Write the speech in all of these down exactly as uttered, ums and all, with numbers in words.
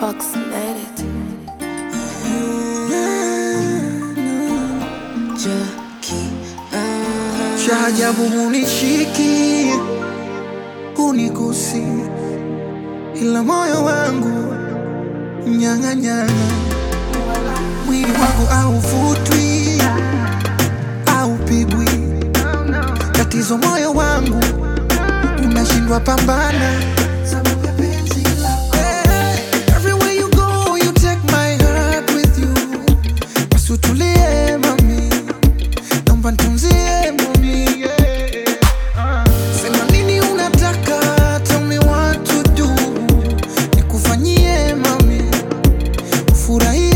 approximated. Cha ajabu hunishiki, hunigusi, ila moyo wangu nyang'anyana. Mwili wangu hauvutwi, haupigwi. Tatizo moyo wangu unashindwa pambana. Everywhere you go, you take my heart with you. Basi utulie mami, naomba nitunzie mami. Sema nini unataka, tell me what to do. Nikufanyie mami, ufurahie.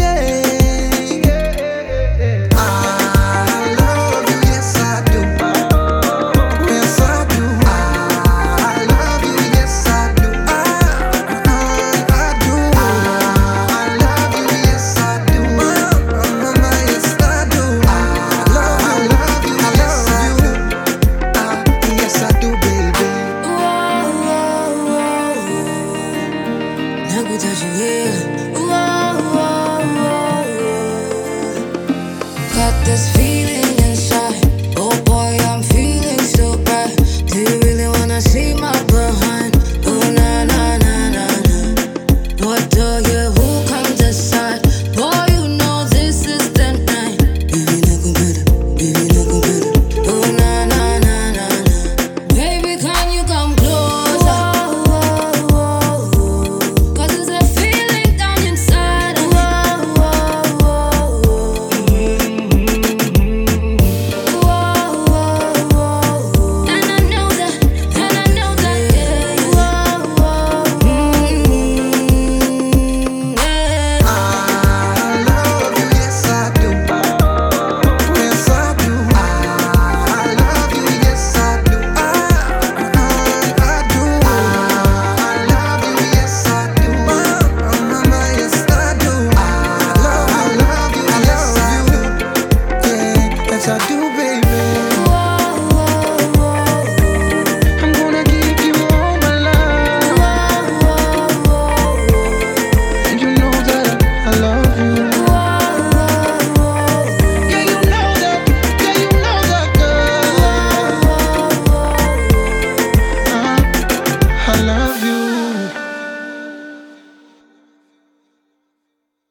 Got this feeling